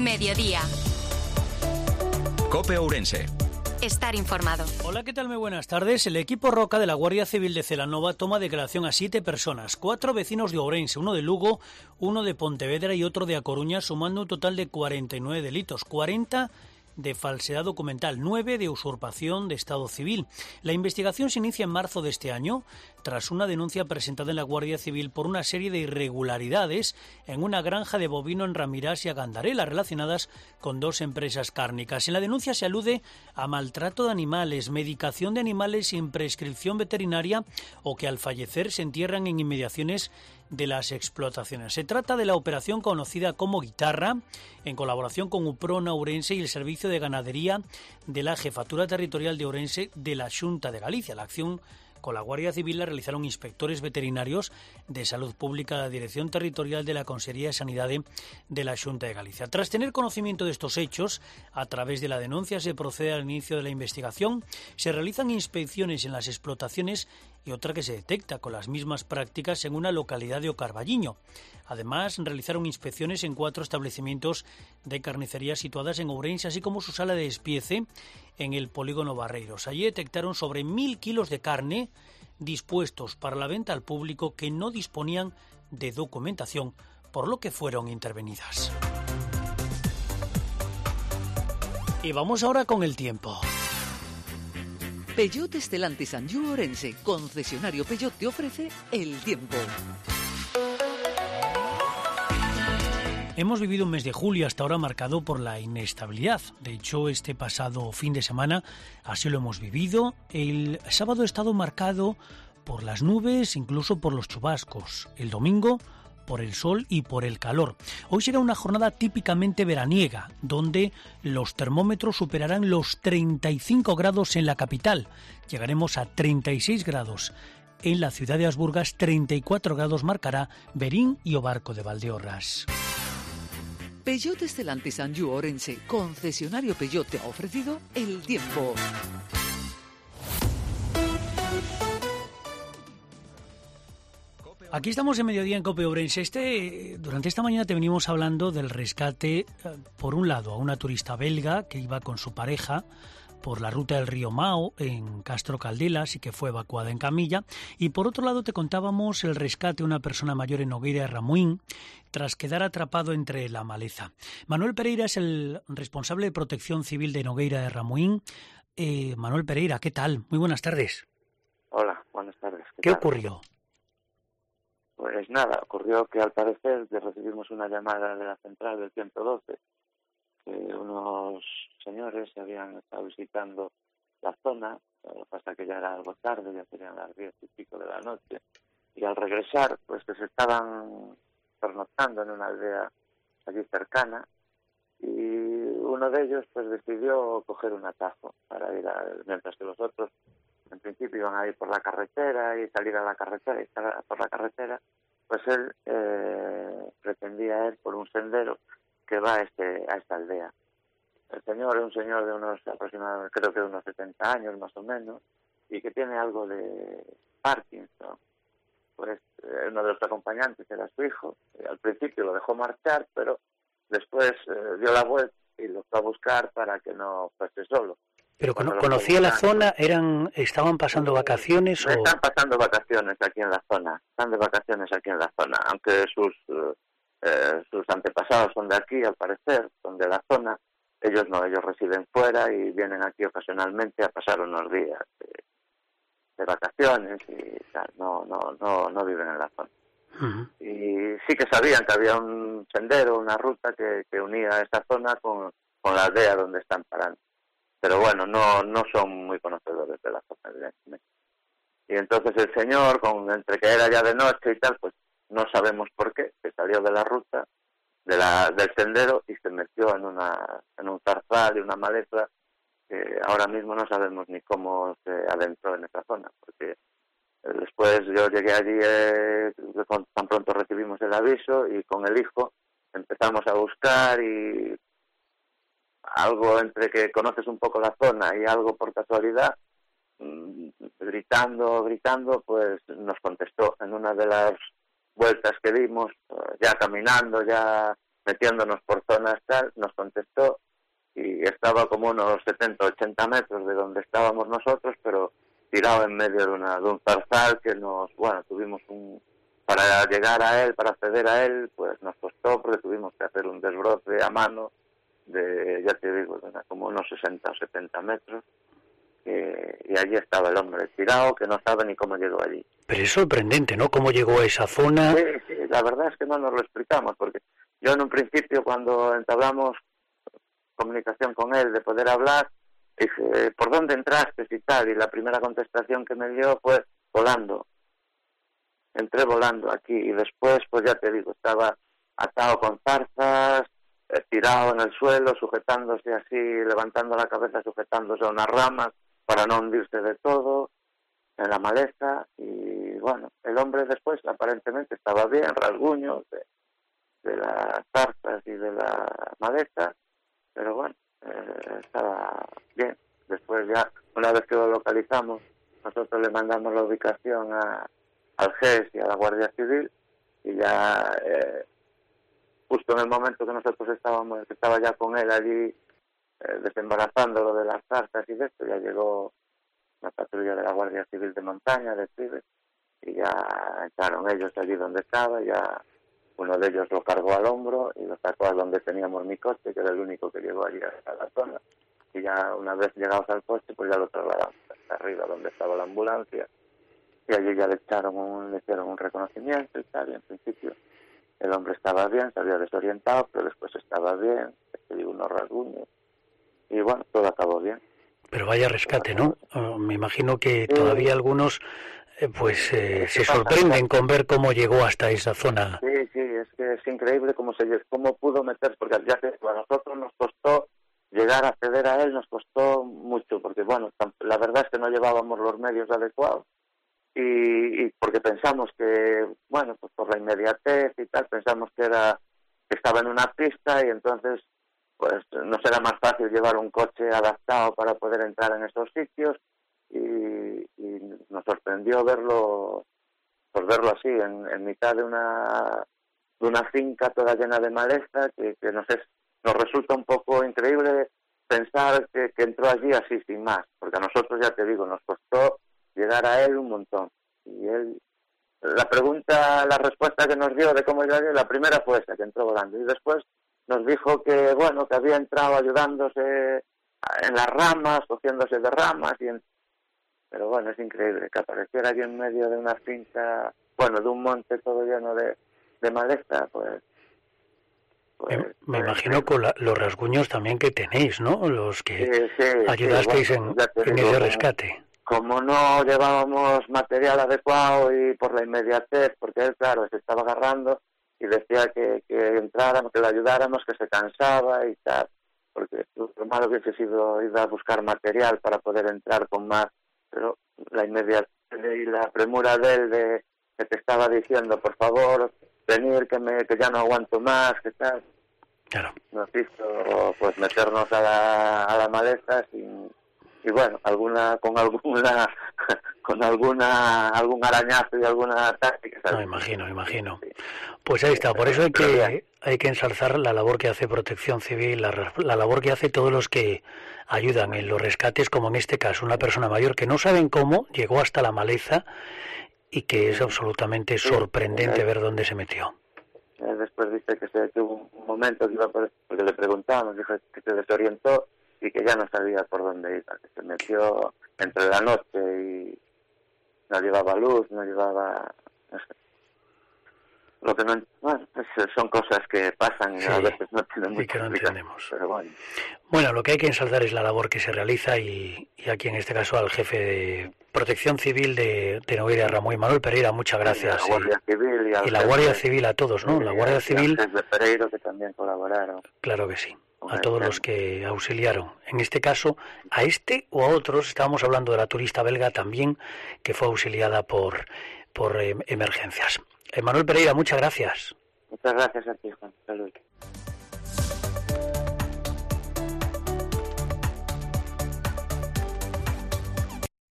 Mediodía. COPE Ourense. Estar informado. Hola, ¿qué tal? Muy buenas tardes. El equipo Roca de la Guardia Civil de Celanova toma declaración a 7 personas, 4 vecinos de Ourense, 1 de Lugo, 1 de Pontevedra y otro de A Coruña, sumando un total de 49 delitos, 40 de falsedad documental, 9 de usurpación de estado civil. La investigación se inicia en marzo de este año, tras una denuncia presentada en la Guardia Civil por una serie de irregularidades en una granja de bovino en Ramirás y a Gandarela, relacionadas con 2 empresas cárnicas. En la denuncia se alude a maltrato de animales, medicación de animales sin prescripción veterinaria o que al fallecer se entierran en inmediaciones de las explotaciones. Se trata de la operación conocida como Guitarra, en colaboración con Uprona Ourense y el Servicio de Ganadería de la Jefatura Territorial de Ourense de la Xunta de Galicia. La acción con la Guardia Civil la realizaron inspectores veterinarios de Salud Pública de la Dirección Territorial de la Consellería de Sanidade de la Xunta de Galicia. Tras tener conocimiento de estos hechos, a través de la denuncia se procede al inicio de la investigación, se realizan inspecciones en las explotaciones y otra que se detecta con las mismas prácticas en una localidad de Ocarballiño. Además, realizaron inspecciones en 4 establecimientos de carnicería situadas en Ourense, así como su sala de despiece en el polígono Barreiros. Allí detectaron sobre 1.000 kilos de carne dispuestos para la venta al público que no disponían de documentación, por lo que fueron intervenidas. Y vamos ahora con el tiempo. Peugeot Stellantis Anjou Ourense, concesionario Peugeot, te ofrece el tiempo. Hemos vivido un mes de julio hasta ahora marcado por la inestabilidad. De hecho, este pasado fin de semana así lo hemos vivido. El sábado ha estado marcado por las nubes, incluso por los chubascos. El domingo por el sol y por el calor. Hoy será una jornada típicamente veraniega, donde los termómetros superarán los 35 grados en la capital. Llegaremos a 36 grados. En la ciudad de Asburgas, 34 grados marcará Verín y Obarco de Valdeorras. Peugeot Stellantis Anjou Ourense, concesionario Peugeot, te ha ofrecido el tiempo. Aquí estamos en Mediodía en COPE Ourense. Durante esta mañana te venimos hablando del rescate, por un lado, a una turista belga que iba con su pareja por la ruta del río Mao en Castro Caldelas y que fue evacuada en camilla. Y por otro lado te contábamos el rescate a una persona mayor en Nogueira de Ramuín tras quedar atrapado entre la maleza. Manuel Pereira es el responsable de Protección Civil de Nogueira de Ramuín. Manuel Pereira, ¿qué tal? Muy buenas tardes. Hola, buenas tardes. ¿Qué ocurrió? Pues nada, ocurrió que al parecer recibimos una llamada de la central del 112 que unos señores habían estado visitando la zona, lo que pasa que ya era algo tarde, ya serían las 10 y pico de la noche, y al regresar pues que se estaban pernoctando en una aldea allí cercana, y uno de ellos pues decidió coger un atajo para ir mientras que los otros en principio iban a ir por la carretera y salir a la carretera y estar por la carretera, pues él pretendía ir por un sendero que va a esta aldea. El señor es un señor de unos aproximadamente, creo que de unos 70 años más o menos, y que tiene algo de Parkinson. Pues uno de los acompañantes era su hijo, al principio lo dejó marchar, pero después dio la vuelta y lo fue a buscar para que no fuese solo. ¿Pero conocía la zona? ¿Estaban pasando vacaciones? Están pasando vacaciones aquí en la zona, están de vacaciones aquí en la zona, aunque sus antepasados son de aquí, al parecer, son de la zona. Ellos no, ellos residen fuera y vienen aquí ocasionalmente a pasar unos días de vacaciones y tal, no viven en la zona. Uh-huh. Y sí que sabían que había un sendero, una ruta que unía esta zona con la aldea donde están parando. Pero bueno, no son muy conocedores de la zona, evidentemente. Y entonces el señor, entre que era ya de noche y tal, pues no sabemos por qué, se salió de la ruta, del sendero y se metió en un zarzal y una maleza que ahora mismo no sabemos ni cómo se adentró en esa zona, porque después yo llegué allí, tan pronto recibimos el aviso y con el hijo empezamos a buscar y algo entre que conoces un poco la zona y algo por casualidad, gritando, pues nos contestó en una de las vueltas que dimos, ya caminando, ya metiéndonos por zonas tal, nos contestó y estaba como unos 70, 80 metros de donde estábamos nosotros, pero tirado en medio de un zarzal que para llegar a él, para acceder a él, pues nos costó porque tuvimos que hacer un desbroce a mano de, ya te digo, como unos 60 o 70 metros, y allí estaba el hombre tirado, que no sabe ni cómo llegó allí. Pero es sorprendente, ¿no?, cómo llegó a esa zona. Sí, la verdad es que no nos lo explicamos, porque yo en un principio, cuando entablamos comunicación con él, de poder hablar, dije, ¿por dónde entraste y tal? Y la primera contestación que me dio fue volando. Entré volando aquí, y después, pues ya te digo, estaba atado con zarzas, tirado en el suelo, sujetándose así, levantando la cabeza, sujetándose a unas ramas para no hundirse de todo, en la maleza. Y bueno, el hombre después aparentemente estaba bien, rasguños de las zarzas y de la maleza, pero bueno, estaba bien. Después ya, una vez que lo localizamos, nosotros le mandamos la ubicación al GES y a la Guardia Civil, y ya justo en el momento que nosotros estaba ya con él allí desembarazándolo de las zarzas y de esto, ya llegó la patrulla de la Guardia Civil de montaña, de Trives, y ya entraron ellos allí donde estaba. Ya uno de ellos lo cargó al hombro y lo sacó a donde teníamos mi coche, que era el único que llegó allí a la zona, y ya una vez llegados al coche, pues ya lo trasladamos hasta arriba donde estaba la ambulancia, y allí ya le hicieron un reconocimiento y tal, y en principio el hombre estaba bien, se había desorientado, pero después estaba bien, se dio unos rasguños, y bueno, todo acabó bien. Pero vaya rescate, ¿no? Me imagino que todavía algunos se sorprenden con ver cómo llegó hasta esa zona. Sí, es que es increíble cómo pudo meterse, porque ya que a nosotros nos costó llegar a acceder a él, nos costó mucho, porque bueno, la verdad es que no llevábamos los medios adecuados, y porque pensamos que, bueno, pues por la inmediatez y tal, pensamos que estaba en una pista, y entonces pues nos era más fácil llevar un coche adaptado para poder entrar en esos sitios, y nos sorprendió verlo así en mitad de una finca toda llena de maleza, que nos resulta un poco increíble pensar que entró allí así sin más, porque a nosotros, ya te digo, nos costó llegar a él un montón. Y él, la respuesta que nos dio de cómo llegó allí, la primera fue esa, que entró volando, y después nos dijo que bueno, que había entrado ayudándose en las ramas, cogiéndose de ramas, pero bueno, es increíble que apareciera allí en medio de una finca, bueno, de un monte todo lleno de maleza, pues me imagino con los rasguños también que tenéis, ¿no? Los que ayudasteis en ese rescate. Como no llevábamos material adecuado y por la inmediatez, porque él, claro, se estaba agarrando y decía que entráramos, que le ayudáramos, que se cansaba y tal, porque lo malo hubiese sido ir a buscar material para poder entrar con más, pero la inmediatez y la premura de él, que te estaba diciendo, por favor, venir, que ya no aguanto más, que tal, claro, nos hizo pues meternos a la maleza y bueno, algún arañazo y alguna táctica, ¿sabes? No, imagino. Pues ahí está, por eso hay que ensalzar la labor que hace Protección Civil, la labor que hace todos los que ayudan en los rescates, como en este caso, una persona mayor que no saben cómo llegó hasta la maleza y que es absolutamente sorprendente ver dónde se metió. Después dice que hubo un momento que iba porque le preguntábamos, dijo que se desorientó y que ya no sabía por dónde iba, que se metió entre la noche y no llevaba luz, no llevaba... No sé. Lo que no... Bueno, pues son cosas que pasan y a veces no tienen mucha que no entendemos. Pero bueno, lo que hay que ensalzar es la labor que se realiza y aquí en este caso al jefe de Protección Civil de Nogueira, Ramón Manuel Pereira, muchas gracias. Y la Guardia Civil y la Guardia Civil a todos, ¿no? La Guardia Civil... de Pereiro, que también colaboraron. Claro que sí. A todos los que auxiliaron. En este caso, a este o a otros, estábamos hablando de la turista belga también, que fue auxiliada por emergencias. Manuel Pereira, muchas gracias. Muchas gracias a ti, Juan. Salud.